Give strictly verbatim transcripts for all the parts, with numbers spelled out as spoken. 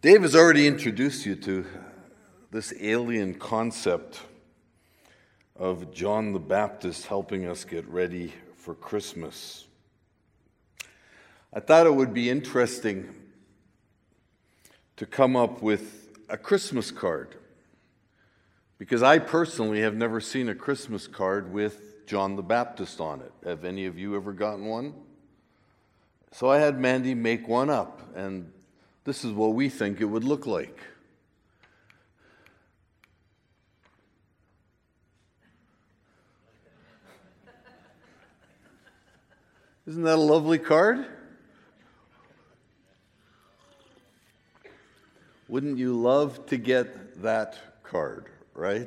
Dave has already introduced you to this alien concept of John the Baptist helping us get ready for Christmas. I thought it would be interesting to come up with a Christmas card, because I personally have never seen a Christmas card with John the Baptist on it. Have any of you ever gotten one? So I had Mandy make one up, and this is what we think it would look like. Isn't that a lovely card? Wouldn't you love to get that card, right?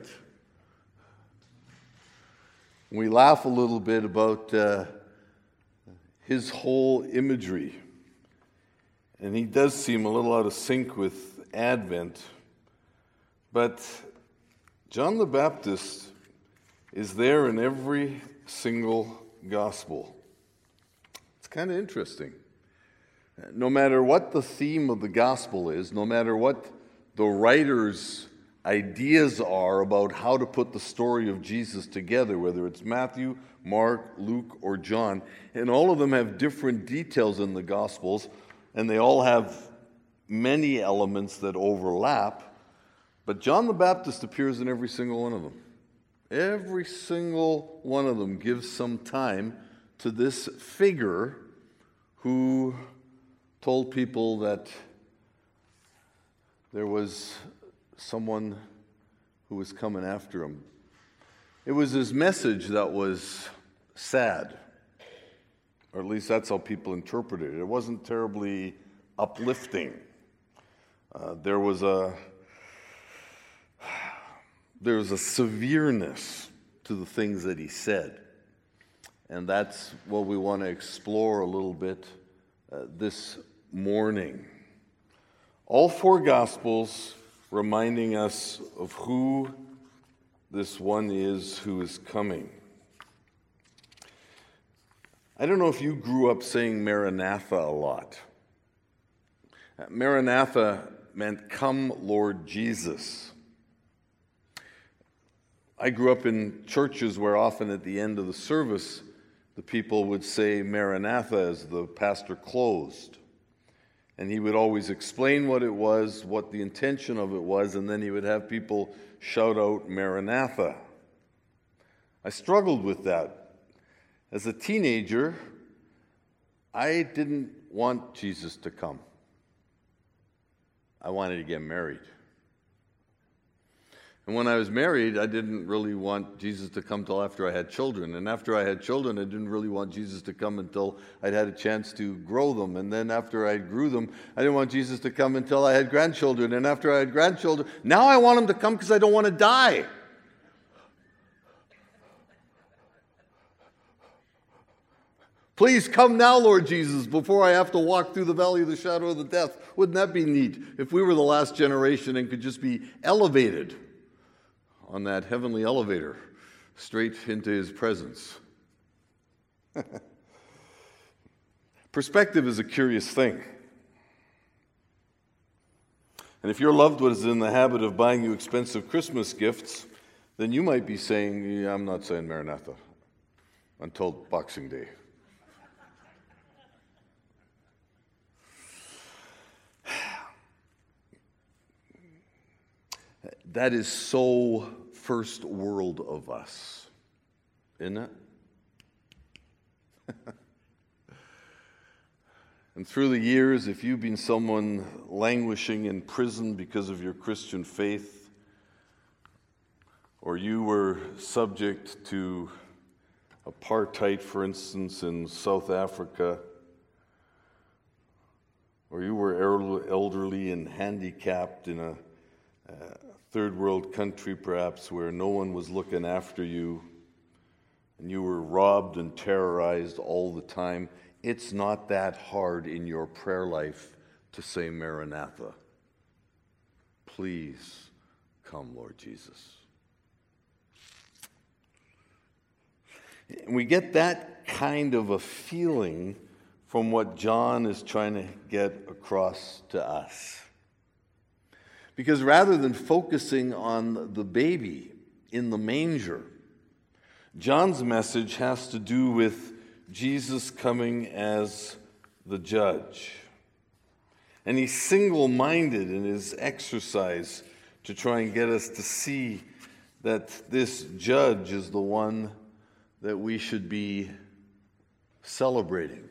We laugh a little bit about uh, his whole imagery. And he does seem a little out of sync with Advent. But John the Baptist is there in every single gospel. It's kind of interesting. No matter what the theme of the gospel is, no matter what the writer's ideas are about how to put the story of Jesus together, whether it's Matthew, Mark, Luke, or John, and all of them have different details in the gospels, and they all have many elements that overlap, but John the Baptist appears in every single one of them. Every single one of them gives some time to this figure who told people that there was someone who was coming after him. It was his message that was sad. Or at least that's how people interpreted it. It wasn't terribly uplifting. Uh, there was a there was a severeness to the things that he said, and that's what we want to explore a little bit uh, this morning. All four Gospels reminding us of who this one is who is coming. I don't know if you grew up saying Maranatha a lot. Maranatha meant, "Come, Lord Jesus." I grew up in churches where often at the end of the service, the people would say Maranatha as the pastor closed. And he would always explain what it was, what the intention of it was, and then he would have people shout out Maranatha. I struggled with that. As a teenager, I didn't want Jesus to come. I wanted to get married. And when I was married, I didn't really want Jesus to come till after I had children. And after I had children, I didn't really want Jesus to come until I'd had a chance to grow them. And then after I grew them, I didn't want Jesus to come until I had grandchildren. And after I had grandchildren, now I want him to come because I don't want to die. Please come now, Lord Jesus, before I have to walk through the valley of the shadow of the death. Wouldn't that be neat if we were the last generation and could just be elevated on that heavenly elevator straight into his presence? Perspective is a curious thing. And if your loved one is in the habit of buying you expensive Christmas gifts, then you might be saying, yeah, I'm not saying Maranatha until Boxing Day. That is so first world of us, isn't it? And through the years, if you've been someone languishing in prison because of your Christian faith, or you were subject to apartheid, for instance, in South Africa, or you were elderly and handicapped in a uh, third world country perhaps where no one was looking after you and you were robbed and terrorized all the time, it's not that hard in your prayer life to say Maranatha. Please come, Lord Jesus. And we get that kind of a feeling from what John is trying to get across to us. Because rather than focusing on the baby in the manger, John's message has to do with Jesus coming as the judge. And he's single-minded in his exercise to try and get us to see that this judge is the one that we should be celebrating.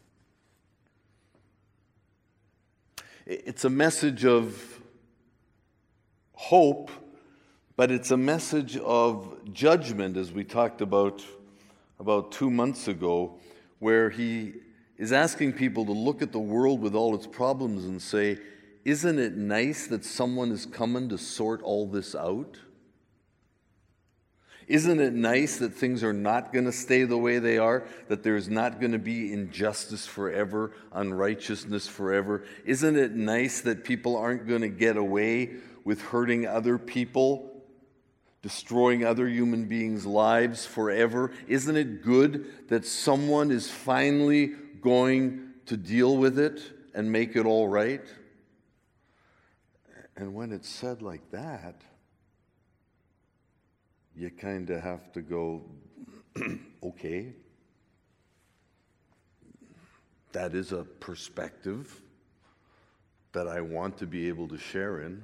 It's a message of hope, but it's a message of judgment, as we talked about about two months ago, where he is asking people to look at the world with all its problems and say, isn't it nice that someone is coming to sort all this out? Isn't it nice that things are not going to stay the way they are, that there's not going to be injustice forever, unrighteousness forever? Isn't it nice that people aren't going to get away with hurting other people, destroying other human beings' lives forever? Isn't it good that someone is finally going to deal with it and make it all right? And when it's said like that, you kind of have to go, okay, that is a perspective that I want to be able to share in.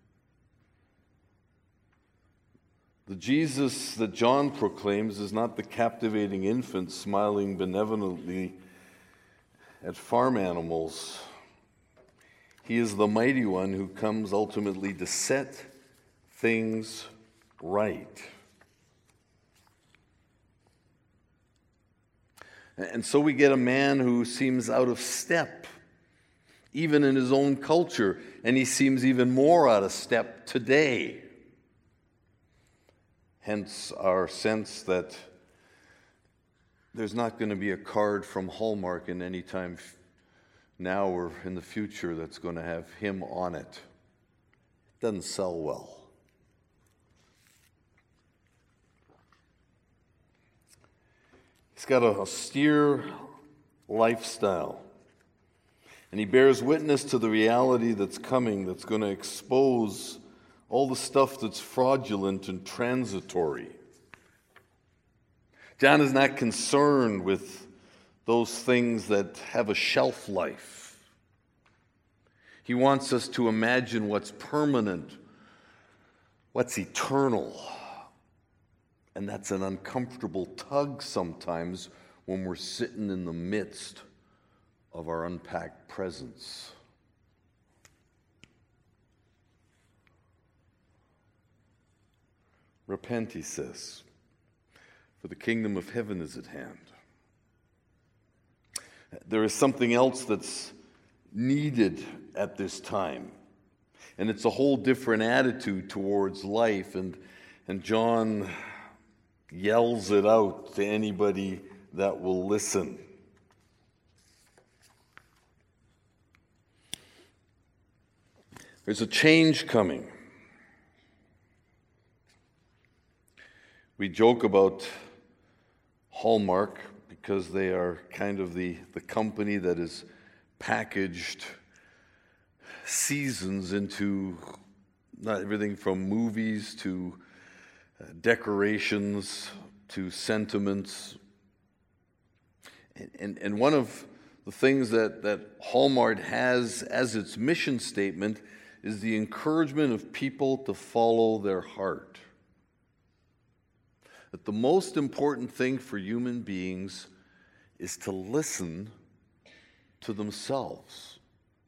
The Jesus that John proclaims is not the captivating infant smiling benevolently at farm animals. He is the mighty one who comes ultimately to set things right. And so we get a man who seems out of step, even in his own culture, and he seems even more out of step today. Hence our sense that there's not going to be a card from Hallmark in any time now or in the future that's going to have him on it. It doesn't sell well. He's got an austere lifestyle, and he bears witness to the reality that's coming, that's going to expose all the stuff that's fraudulent and transitory. John is not concerned with those things that have a shelf life. He wants us to imagine what's permanent, what's eternal. And that's an uncomfortable tug sometimes when we're sitting in the midst of our unpacked presence. Repent, he says, for the kingdom of heaven is at hand. There is something else that's needed at this time, and it's a whole different attitude towards life, and, and John yells it out to anybody that will listen. There's a change coming. We joke about Hallmark because they are kind of the, the company that has packaged seasons into not everything from movies to uh, decorations to sentiments. And, and, and one of the things that, that Hallmark has as its mission statement is the encouragement of people to follow their heart. That the most important thing for human beings is to listen to themselves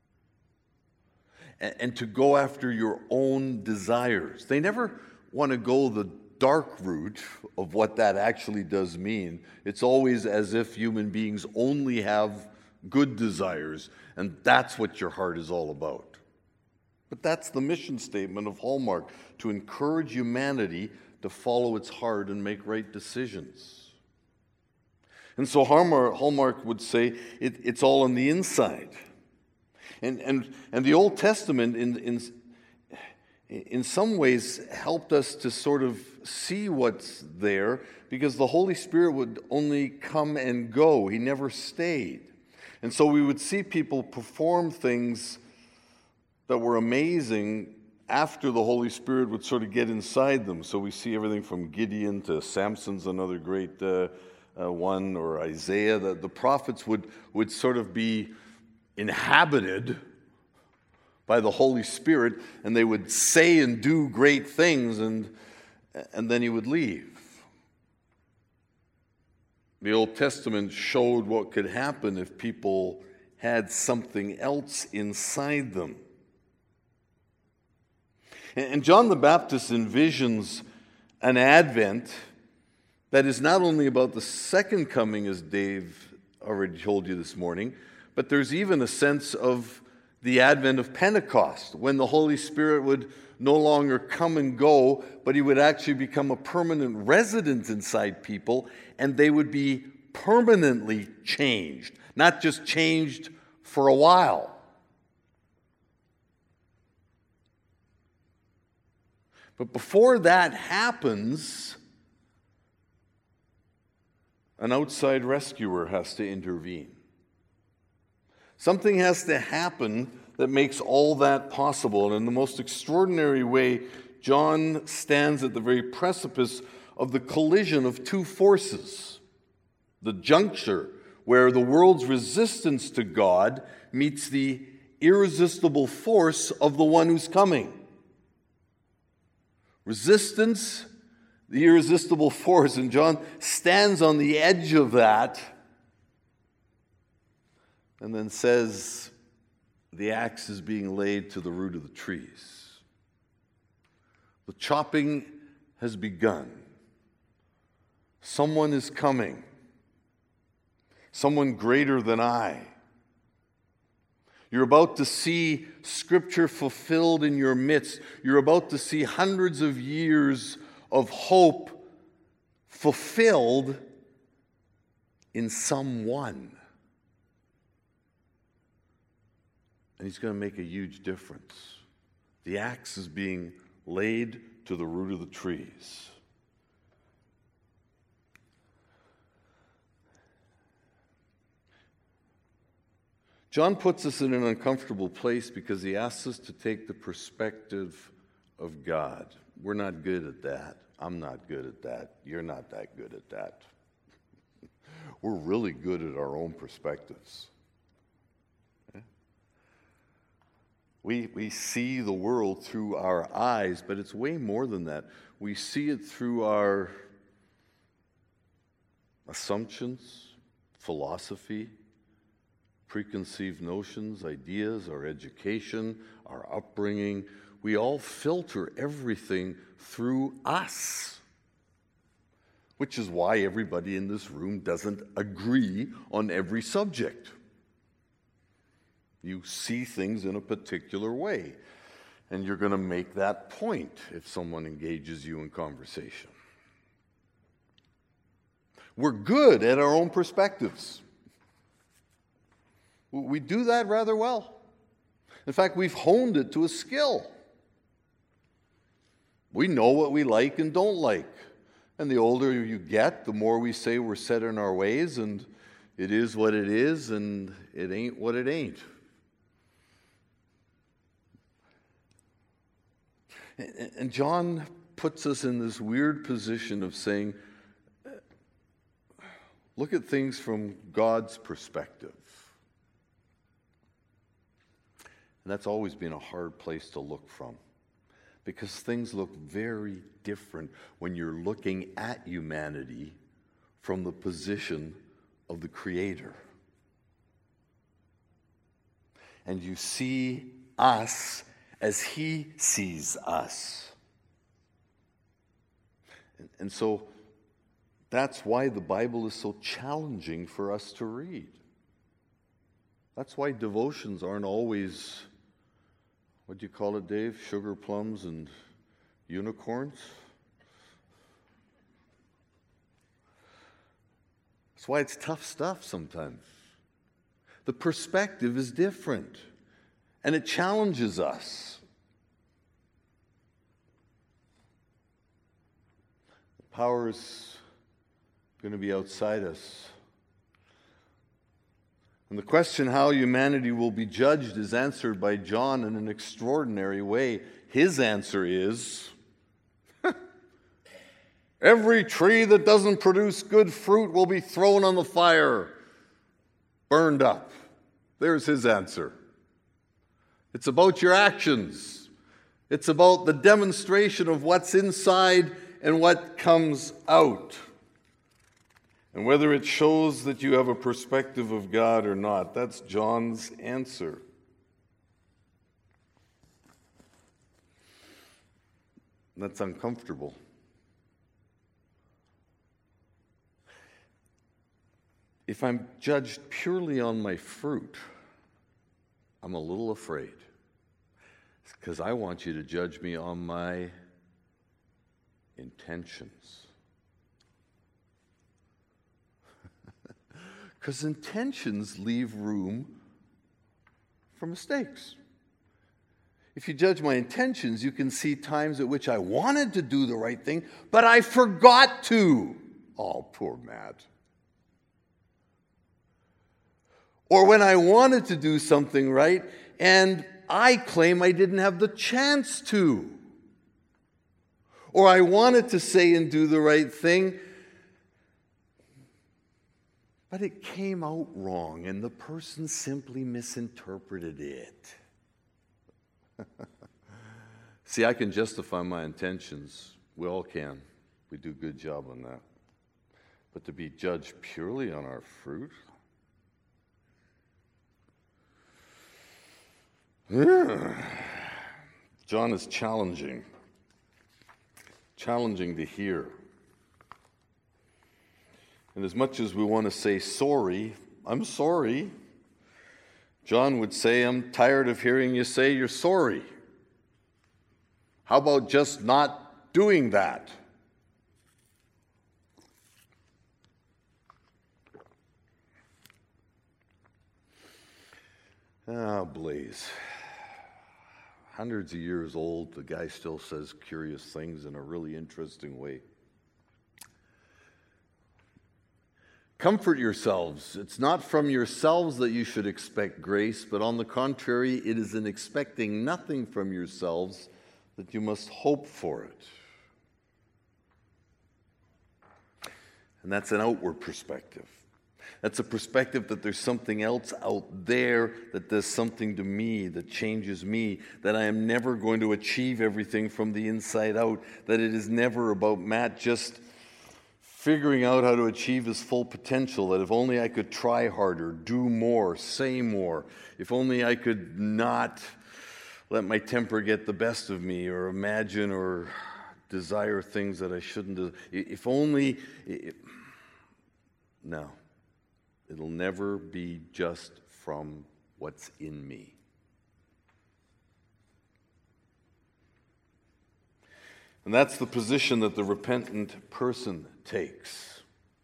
and, and to go after your own desires. They never want to go the dark route of what that actually does mean. It's always as if human beings only have good desires, and that's what your heart is all about. But that's the mission statement of Hallmark, to encourage humanity to follow its heart and make right decisions. And so Hallmark, Hallmark would say it, it's all on the inside. And, and, and the Old Testament, in, in, in some ways, helped us to sort of see what's there, because the Holy Spirit would only come and go. He never stayed. And so we would see people perform things that were amazing after the Holy Spirit would sort of get inside them. So we see everything from Gideon to Samson's another great uh, uh, one, or Isaiah. The, the prophets would, would sort of be inhabited by the Holy Spirit, and they would say and do great things, and, and then he would leave. The Old Testament showed what could happen if people had something else inside them. And John the Baptist envisions an advent that is not only about the second coming, as Dave already told you this morning, but there's even a sense of the advent of Pentecost, when the Holy Spirit would no longer come and go, but he would actually become a permanent resident inside people, and they would be permanently changed, not just changed for a while. But before that happens, an outside rescuer has to intervene. Something has to happen that makes all that possible. And in the most extraordinary way, John stands at the very precipice of the collision of two forces. The juncture where the world's resistance to God meets the irresistible force of the one who's coming. Resistance, the irresistible force, and John stands on the edge of that and then says the axe is being laid to the root of the trees. The chopping has begun. Someone is coming. Someone greater than I. You're about to see Scripture fulfilled in your midst. You're about to see hundreds of years of hope fulfilled in someone. And he's going to make a huge difference. The axe is being laid to the root of the trees. John puts us in an uncomfortable place because he asks us to take the perspective of God. We're not good at that. I'm not good at that. You're not that good at that. We're really good at our own perspectives. Okay? We, we see the world through our eyes, but it's way more than that. We see it through our assumptions, philosophy, preconceived notions, ideas, our education, our upbringing. We all filter everything through us, which is why everybody in this room doesn't agree on every subject. You see things in a particular way, and you're going to make that point if someone engages you in conversation. We're good at our own perspectives. We do that rather well. In fact, we've honed it to a skill. We know what we like and don't like. And the older you get, the more we say we're set in our ways, and it is what it is, and it ain't what it ain't. And John puts us in this weird position of saying, look at things from God's perspective. And that's always been a hard place to look from, because things look very different when you're looking at humanity from the position of the Creator. And you see us as He sees us. And, and so that's why the Bible is so challenging for us to read. That's why devotions aren't always, what do you call it, Dave? Sugar plums and unicorns? That's why it's tough stuff sometimes. The perspective is different, and it challenges us. The power is going to be outside us. And the question how humanity will be judged is answered by John in an extraordinary way. His answer is, every tree that doesn't produce good fruit will be thrown on the fire, burned up. There's his answer. It's about your actions. It's about the demonstration of what's inside and what comes out. And whether it shows that you have a perspective of God or not, that's John's answer. That's uncomfortable. If I'm judged purely on my fruit, I'm a little afraid. Because I want you to judge me on my intentions. Because intentions leave room for mistakes. If you judge my intentions, you can see times at which I wanted to do the right thing, but I forgot to. Oh, poor Matt. Or when I wanted to do something right, and I claim I didn't have the chance to. Or I wanted to say and do the right thing, but it came out wrong, and the person simply misinterpreted it. See, I can justify my intentions. We all can. We do a good job on that. But to be judged purely on our fruit? John is challenging. Challenging to hear. And as much as we want to say sorry, I'm sorry, John would say, I'm tired of hearing you say you're sorry. How about just not doing that? Ah, Blaze. Hundreds of years old, the guy still says curious things in a really interesting way. Comfort yourselves. It's not from yourselves that you should expect grace, but on the contrary, it is in expecting nothing from yourselves that you must hope for it. And that's an outward perspective. That's a perspective that there's something else out there that does something to me, that changes me, that I am never going to achieve everything from the inside out, that it is never about Matt just figuring out how to achieve his full potential, that if only I could try harder, do more, say more, if only I could not let my temper get the best of me or imagine or desire things that I shouldn't do. If only, it, no. It'll never be just from what's in me. And that's the position that the repentant person takes.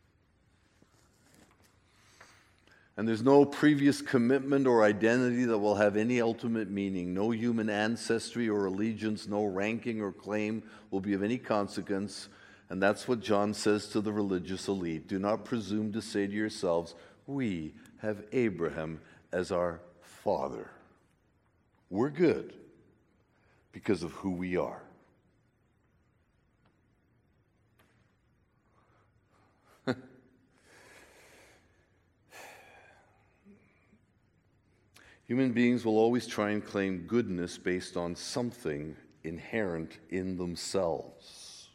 And there's no previous commitment or identity that will have any ultimate meaning. No human ancestry or allegiance, no ranking or claim will be of any consequence. And that's what John says to the religious elite. Do not presume to say to yourselves, we have Abraham as our father. We're good because of who we are. Human beings will always try and claim goodness based on something inherent in themselves.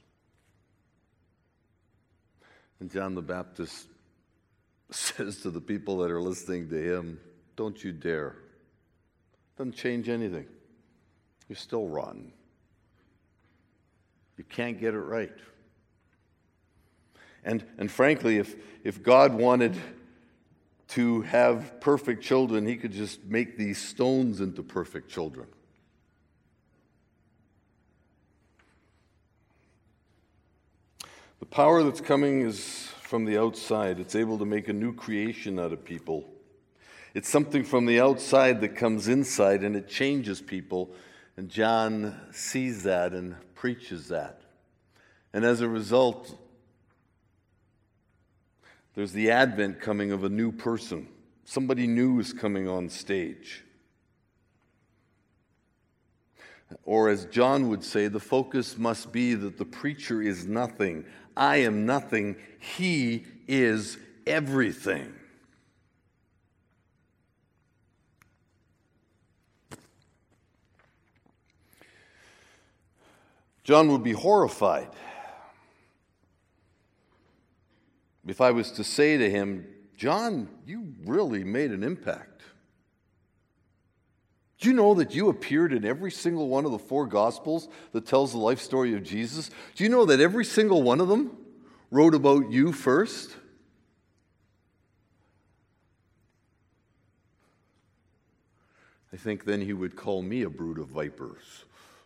And John the Baptist says to the people that are listening to him, don't you dare. Doesn't change anything. You're still rotten. You can't get it right. And, and frankly, if, if God wanted to have perfect children, he could just make these stones into perfect children. The power that's coming is from the outside. It's able to make a new creation out of people. It's something from the outside that comes inside, and it changes people. And John sees that and preaches that. And as a result, there's the advent coming of a new person, Somebody new is coming on stage. Or as John would say, the focus must be that the preacher is nothing. I am nothing. He is everything. John would be horrified if I was to say to him, John, you really made an impact. Do you know that you appeared in every single one of the four Gospels that tells the life story of Jesus? Do you know that every single one of them wrote about you first? I think then he would call me a brood of vipers.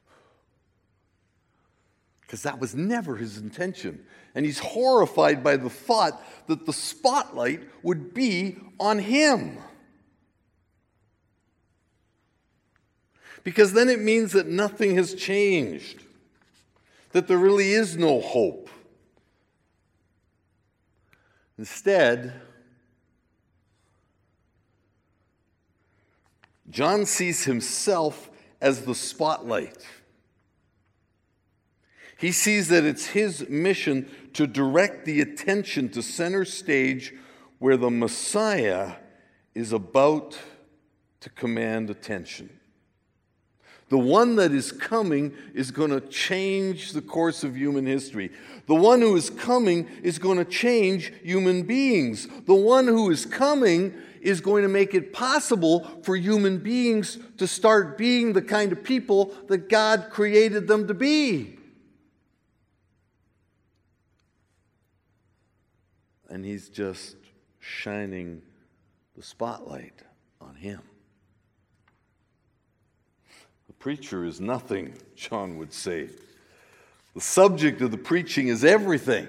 Because that was never his intention. And he's horrified by the thought that the spotlight would be on him. Because then it means that nothing has changed, that there really is no hope. Instead, John sees himself as the spotlight. He sees that it's his mission to direct the attention to center stage where the Messiah is about to command attention. The one that is coming is going to change the course of human history. The one who is coming is going to change human beings. The one who is coming is going to make it possible for human beings to start being the kind of people that God created them to be. And he's just shining the spotlight on him. The preacher is nothing, John would say. The subject of the preaching is everything.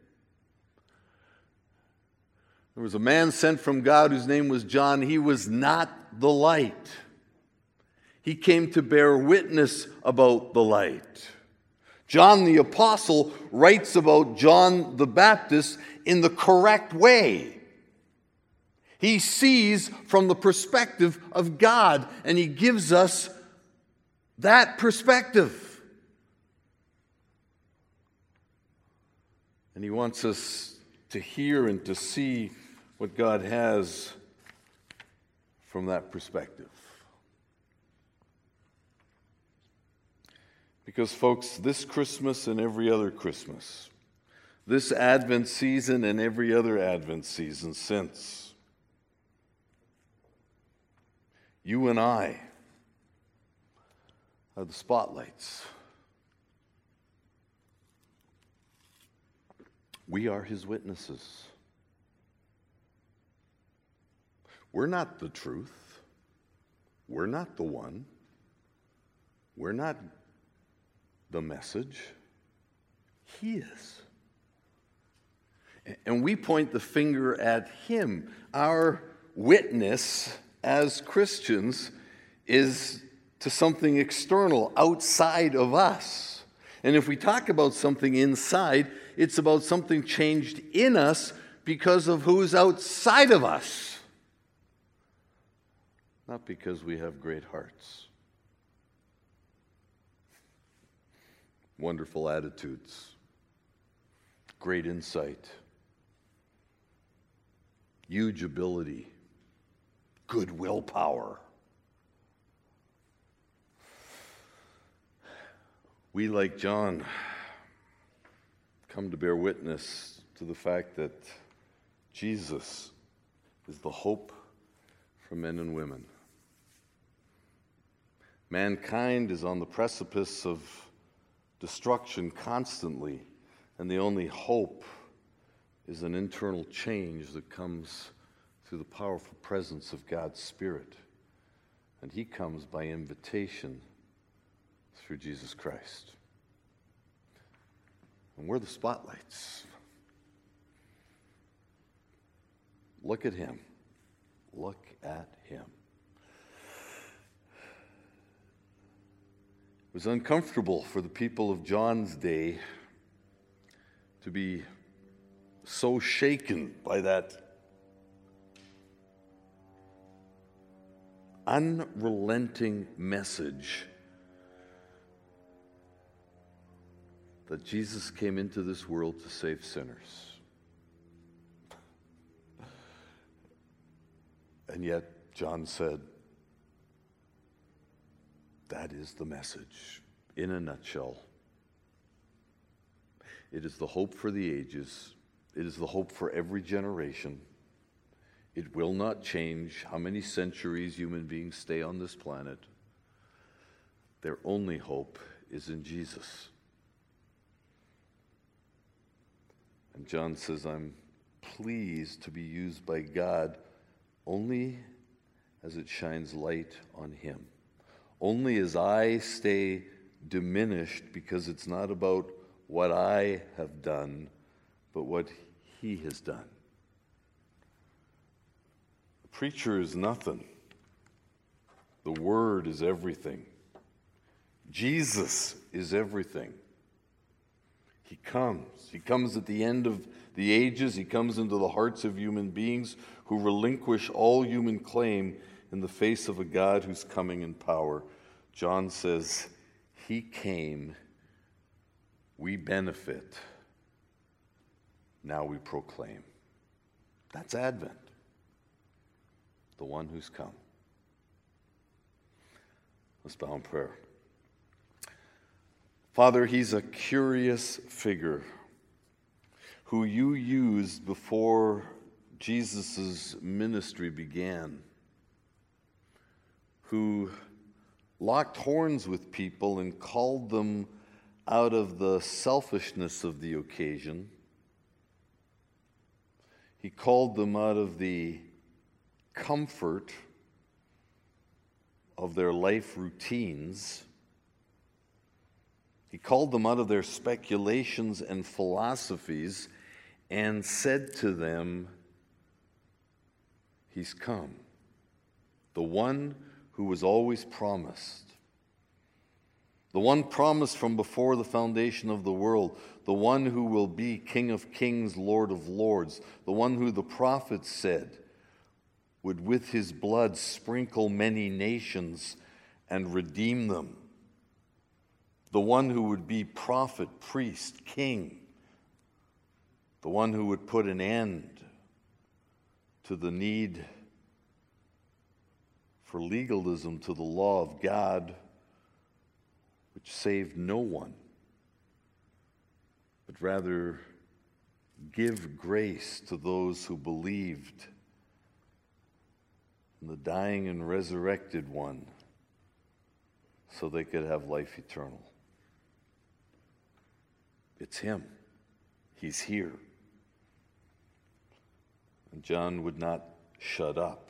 There was a man sent from God whose name was John. He was not the light. He came to bear witness about the light. John the Apostle writes about John the Baptist in the correct way. He sees from the perspective of God, and he gives us that perspective. And he wants us to hear and to see what God has from that perspective. Because, folks, this Christmas and every other Christmas, this Advent season and every other Advent season since, you and I are the spotlights. We are his witnesses. We're not the truth. We're not the one. We're not the message. He is. And we point the finger at him. Our witness as Christians is to something external, outside of us. And if we talk about something inside, it's about something changed in us because of who's outside of us. Not because we have great hearts, wonderful attitudes, great insight, huge ability, good willpower. We, like John, come to bear witness to the fact that Jesus is the hope for men and women. Mankind is on the precipice of destruction constantly, and the only hope is an internal change that comes through the powerful presence of God's Spirit. And he comes by invitation through Jesus Christ. And we're the spotlights. Look at him. Look at him. It was uncomfortable for the people of John's day to be so shaken by that unrelenting message that Jesus came into this world to save sinners. And yet, John said, that is the message in a nutshell. It is the hope for the ages. It is the hope for every generation. It will not change how many centuries human beings stay on this planet. Their only hope is in Jesus. And John says, I'm pleased to be used by God only as it shines light on him. Only as I stay diminished, because it's not about what I have done, but what he has done. The preacher is nothing. The word is everything. Jesus is everything. He comes. He comes at the end of the ages. He comes into the hearts of human beings who relinquish all human claim in the face of a God who's coming in power. John says, he came, we benefit, now we proclaim. That's Advent, the one who's come. Let's bow in prayer. Father, he's a curious figure who you used before Jesus' ministry began, who locked horns with people and called them out of the selfishness of the occasion. He called them out of the comfort of their life routines. He called them out of their speculations and philosophies and said to them, he's come, the one who was always promised, the one promised from before the foundation of the world, the one who will be King of Kings, Lord of Lords, the one who the prophets said would with his blood sprinkle many nations and redeem them. The one who would be prophet, priest, king. The one who would put an end to the need for legalism, to the law of God, which saved no one, but rather give grace to those who believed in the dying and resurrected one so they could have life eternal. It's him. He's here. And John would not shut up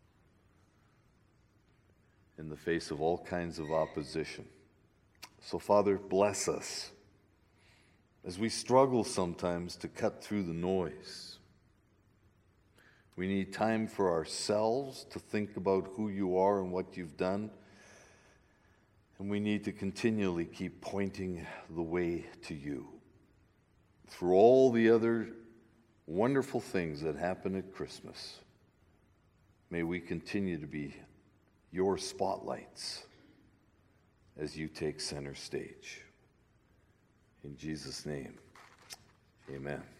in the face of all kinds of opposition. So, Father, bless us as we struggle sometimes to cut through the noise. We need time for ourselves to think about who you are and what you've done. And we need to continually keep pointing the way to you. Through all the other wonderful things that happen at Christmas, may we continue to be your spotlights as you take center stage. In Jesus' name, amen.